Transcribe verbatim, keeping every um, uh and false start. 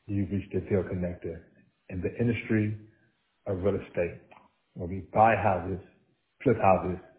you've reached the Field Connector in the industry of real estate, where we buy houses, flip houses,